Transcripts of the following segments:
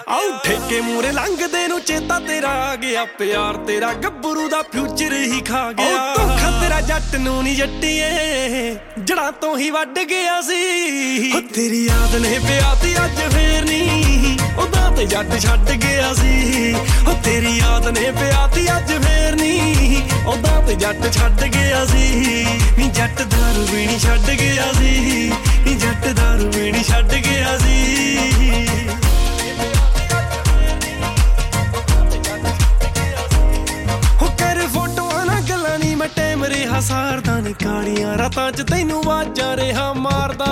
ਆਉ ਠੇਕੇ ਮੂਰੇ ਲੰਘਦੇ ਨੂੰ ਚੇਤਾ ਤੇਰਾ ਆ ਗਿਆ, ਪਿਆਰ ਤੇਰਾ ਗੱਭਰੂ ਦਾ ਫਿਊਚਰ ਹੀ ਖਾ ਗਿਆ। ਧੋਖਾ ਤੇਰਾ ਜੱਟ ਨੂੰ ਨੀ ਜੱਟੀਏ, ਜੜਾਂ ਤੋਂ ਹੀ ਵੱਢ ਗਿਆ ਸੀ। ਹੋ ਤੇਰੀ ਯਾਦ ਨੇ ਪਿਆ ਤੇ ਅੱਜ ਫੇਰ ਨੀ, ਉਦਾਂ ਤੇ ਜੱਟ ਛੱਡ ਗਿਆ ਸੀ। ਹੋ ਤੇਰੀ ਯਾਦ ਨੇ ਪਿਆ ਤੇ ਅੱਜ ਫੇਰ ਨੀ, ਉਦਾਂ ਤੇ ਜੱਟ ਛੱਡ ਗਿਆ ਸੀ। ਨੀ ਜੱਟ ਦਾਰੂ ਵੀ ਨੀ ਛੱਡ ਗਿਆ ਸੀ, ਨੀ ਜੱਟ ਦਾਰੂ ਵੀ ਨੀ ਛੱਡ ਗਿਆ ਸੀ। ਰਿਹਾ ਸਾਰਦਾ ਨੀ ਕਾਲੀਆਂ ਰਾਤਾਂ ਚ ਤੈਨੂੰ ਵਾਜਾਂ ਰਿਹਾ ਮਾਰਦਾ।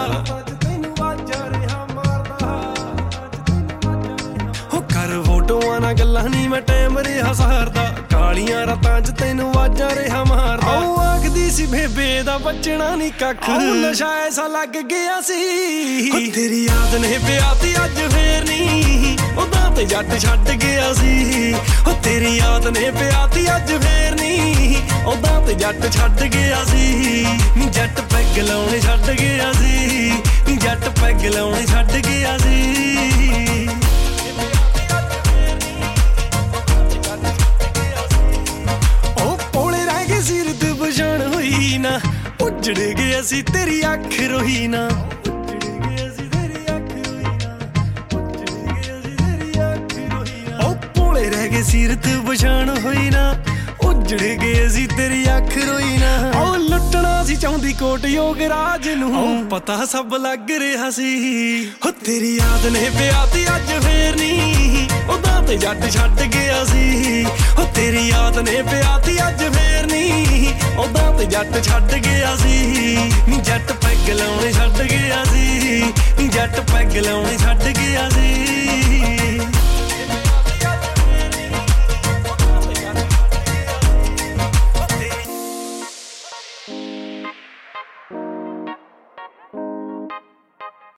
ਹੋ ਕਰ ਫੋਟੋਆਂ ਨਾਲ ਗੱਲਾਂ ਨੀ ਮੈਂ ਟਾਈਮ ਰਿਹਾ ਸਾਰਦਾ, ਕਾਲੀਆਂ ਰਾਤਾਂ ਚ ਤੈਨੂੰ ਵਾਜਾਂ ਰਿਹਾ ਮਾਰਦਾ। ਉਹ ਆਖਦੀ ਸੀ ਬੇਬੇ ਦਾ ਬਚਣਾ ਨੀ ਕੱਖ, ਨਸ਼ਾ ਐਸਾ ਲੱਗ ਗਿਆ ਸੀ। ਹੋ ਤੇਰੀ ਯਾਦ ਨੇ ਪਿਆ ਤੇ ਅੱਜ ਫੇਰ ਨੀ, ਉਦਾਂ ਤੇ ਜੱਟ ਛੱਡ ਗਿਆ ਸੀ। ਹੋ ਤੇਰੀ ਯਾਦ ਨੇ ਪਿਆ ਤੇ ਅੱਜ ਫੇਰ ਨੀ, ਉਦਾਂ ਤੇ ਜੱਟ ਛੱਡ ਗਿਆ ਸੀ। ਨੀ ਜੱਟ ਪੈਗ ਲਾਉਣੇ ਛੱਡ ਗਿਆ ਸੀ, ਨੀ ਜੱਟ ਪੈਗ ਲਾਉਣੇ ਛੱਡ ਗਿਆ ਸੀ। ਉਹ ਪੋਲੇ ਰਹਿ ਗਏ ਸੀ ਰੁੱਤ ਪਛਾਣ ਹੋਈ ਨਾ, ਉੱਜੜ ਗਏ ਸੀ ਤੇਰੀ ਅੱਖ ਰੋਈ ਨਾ। ਰਹਿ ਗਏ ਸੀਰਤ ਪਛਾਣ ਹੋਈ ਨਾ, ਉੱਜੜ ਗਏ ਸੀ ਤੇਰੀ ਅੱਖ ਰੋਈ ਨਾ। ਉਹ ਲੁੱਟਣਾ ਸੀ ਚਾਹੁੰਦੀ ਕੋਟ ਯੋਗਰਾਜ ਨੂੰ, ਪਤਾ ਸਭ ਲੱਗ ਰਿਹਾ ਸੀ। ਹੋ ਤੇਰੀ ਯਾਦ ਨੇ ਪਿਆ ਤੇ ਅੱਜ ਫੇਰ ਨੀ, ਉਦਾਂ ਤੇ ਜੱਟ ਛੱਡ ਗਿਆ ਸੀ। ਹੋ ਤੇਰੀ ਯਾਦ ਨੇ ਪਿਆ ਤੇ ਅੱਜ ਫੇਰ ਨੀ, ਉਦਾਂ ਤੇ ਜੱਟ ਛੱਡ ਗਿਆ ਸੀ। ਨੀ ਜੱਟ